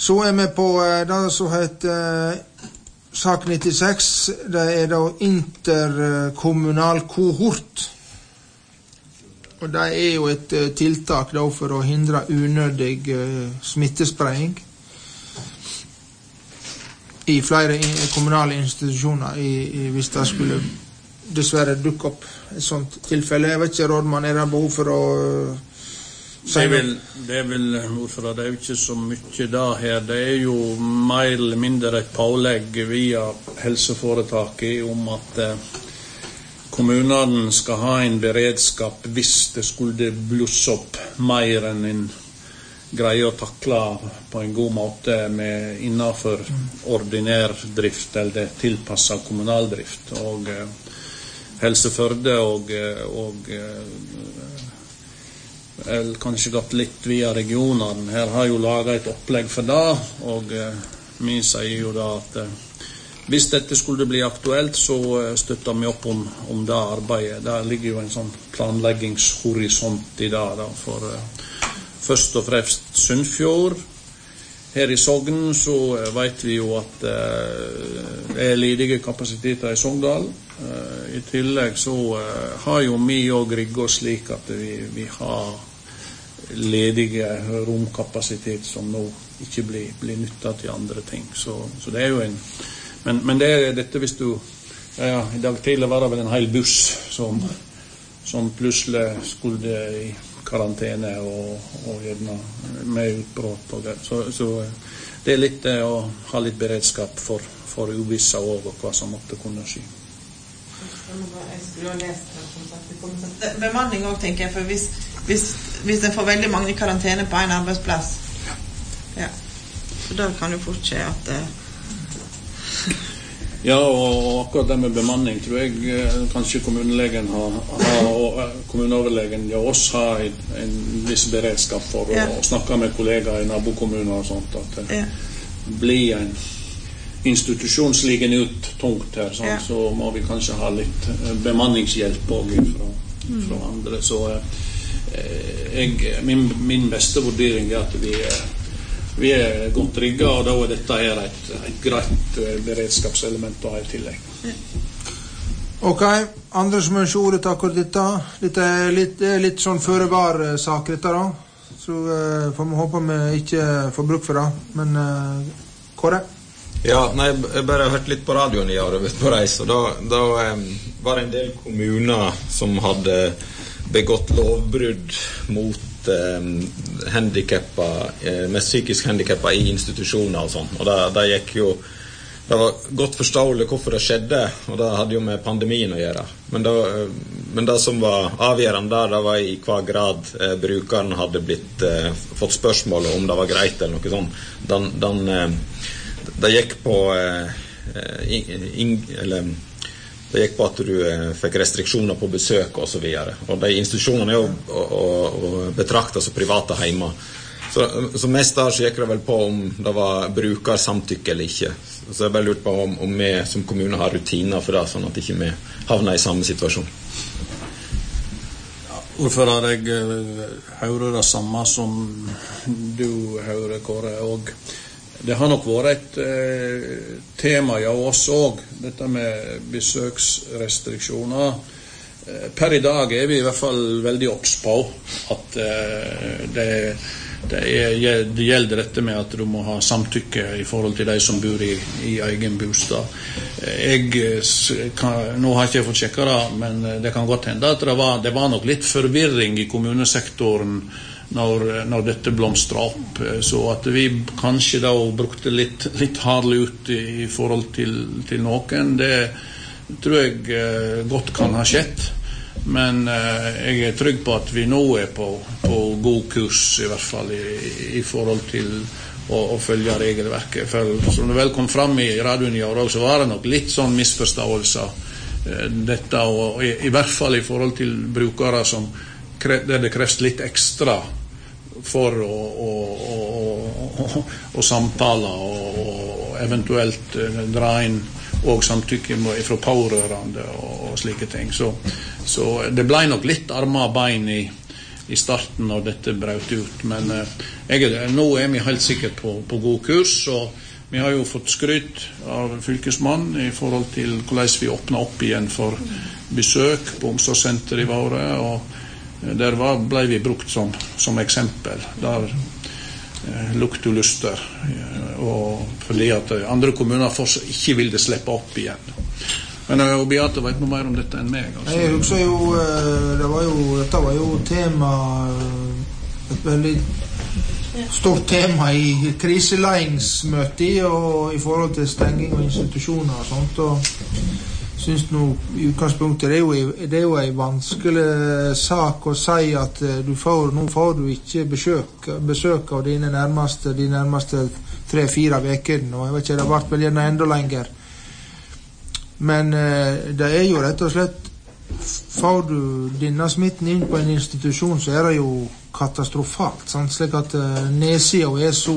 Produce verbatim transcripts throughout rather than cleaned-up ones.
Så er vi på det som heter sak nittiseks. Det er da interkommunal kohort. Og det er jo et tiltak da for å hindre unødig smittespredning i flere kommunale institusjoner i, i, hvis det skulle dessverre dukke opp et sånt tilfelle. Jeg vet ikke, rådmann, er det behov for å Det er vel, det er vel ordfører, det er jo ikke så mye da her. Det er jo mer eller mindre et pålegg via helseforetaket om at eh, kommunene skal ha en beredskap hvis det skulle blusse opp mer enn en greie å takle på en god måte med innenfor ordinær drift eller tilpasset kommunaldrift. Og eh, Helseførde og, og eller kanskje gått litt via regionene. Her har jo laget et opplegg for det, og eh, vi sier jo da at eh, hvis dette skulle bli aktuelt, så eh, støtter vi opp om, om det arbeidet. Der ligger jo en sånn planleggingshorisont i det da, for eh, først og fremst Sunnfjord. Her i Sogn så eh, vet vi jo at eh, det er ledige kapasiteter i Sogndal. Eh, I tillegg så eh, har jo vi også rigget oss slik at vi, vi har ledige romkapasitet som nå ikke blir, blir nyttet til andre ting. Så, så det er jo en... Men, men det er dette hvis du... Ja, i dag tidlig var det vel en hel buss som, som plutselig skulle i karantene og, og gjerne med utbrott og det. Så, så det er litt å ha litt beredskap for, for uvissa også, og hva som måtte kunne skje. Jeg skulle ha lest det, som sagt. Bemanning også, tenker jeg, for hvis, hvis, hvis en får veldig mange karantene på en arbeidsplass, ja, så da kan jo fort skje at uh... Ja, og akkurat det med bemanning tror jeg kanskje kommunelegen har, har og kommuneoverlegen ja, oss har en, en viss beredskap for ja. å, å snakke med kollegaer i nabokommuner og sånt, at det ja. blir en institusjonsligen ut tungt her, sånn, ja. så må vi kanskje ha litt bemanningshjelp også fra, mm. fra andre. Så eh, jeg, min, min beste vurdering er at vi, vi er godt rigget, og da er dette her et, et greit beredskapselement å ha i tillegg. Ja. Ok, andre som ønsker ordet til akkurat dette. Dette er litt, litt sånn føre-var-sak, dette da. Så eh, får vi håpe vi ikke får bruk for det. Men eh, Kåre? Ja, nei, jeg bare har hørt litt på radioen i år på reis, og da, da um, var det en del kommuner som hadde begått lovbrudd mot um, handicappa, eh, med psykisk handicappa i institusjoner og sånn, og da, da gikk jo det var godt forståelig hvorfor det skjedde, og det hadde jo med pandemien å gjøre, men, da, men det som var avgjørende der, det var i hva grad eh, brukeren hadde blitt, eh, fått spørsmål om det var greit eller noe sånt. Den, den eh, det gikk på eh, in, eller, det gikk på at du eh, fikk restriksjoner på besøk og så videre, og de institusjonene er jo å, å, å betrakte som private heimer, så, så mest der så gikk det vel på om det var brukersamtykke eller ikke, så jeg bare lurt på om, om vi som kommune har rutiner for det, sånn at ikke vi havner i samme situasjon. Ja, ordfører, jeg hører det samme som du hører, Kåre, og det har nok vært et eh, tema ja, oss også, dette med besøksrestriksjoner. Eh, per i dag er vi i hvert fall veldig obs på at eh, det, det, er, det gjelder dette med at du må ha samtykke i forhold til de som bor i, i egen bostad. Jeg, kan, nå har ikke jeg fått sjekket det, men det kan godt hende at det var, det var nok litt forvirring i kommunesektoren Når, når dette blomstrer opp, så at vi kanskje da brukte litt, litt hardlig ut i, i forhold til, til noen, det tror jeg eh, godt kan ha skjedd, men eh, jeg er trygg på at vi nå er på, på god kurs i hvert fall i, i forhold til å, å følge regelverket, for som det vel kom fram i radioen i år, så var det nok litt sånn misforståelser eh, dette, og i, i hvert fall i forhold til brukere som der det kreves litt ekstra for å, å, å, å, å samtale og, og eventuelt dra inn og samtykke fra pårørende og, og slike ting. Så, så det ble nok litt armer og bein i, i starten når dette brøt ut. Men eh, jeg, nå er vi helt sikkert på, på god kurs, og vi har jo fått skryt av fylkesmannen i forhold til hvordan vi åpner opp igjen for besøk på omsorgssenter i Våre, og der var, ble vi brukt som, som eksempel. Der eh, lukte lyster, og fordi at andre kommuner fortsatt ikke ville slippe opp igjen. Men og Beate vet noe mer om dette enn meg. Altså. Jeg husker jo, det var jo, dette var jo tema, et veldig stort tema i kriseleingsmøtet og i forhold til stenging av institusjoner og sånt, og synes nå i utgangspunktet det er jo, det er jo en vanskelig sak å si at du får, nå får du ikke besøk, besøk av dine nærmeste, de nærmeste tre-fire veker, og jeg vet ikke, det har vært vel gjerne enda lenger. Men eh, det er jo rett og slett, får du denne smitten inn på en institusjon, så er det jo katastrofalt, sant? Slik at eh, nedsida er så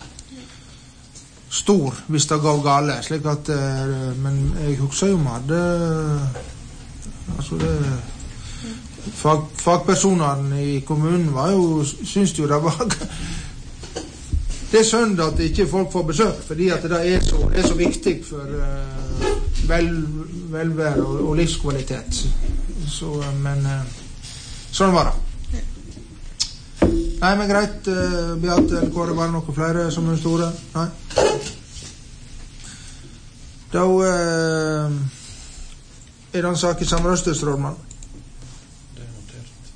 stor hvis det går gale, slik at, eh, men jeg husker jo med det, altså det, fag, fagpersonene i kommunen var jo, synes jo det var, det er synd at ikke folk får besøk, fordi at det er så, det er så viktig for eh, vel, velvære og, og livskvalitet. Så, men sånn var det. Nei, men greit, uh, Beate, eller var det bare noen flere som er store? Nei. Da uh, er det en sak i Samrøstesrådmann.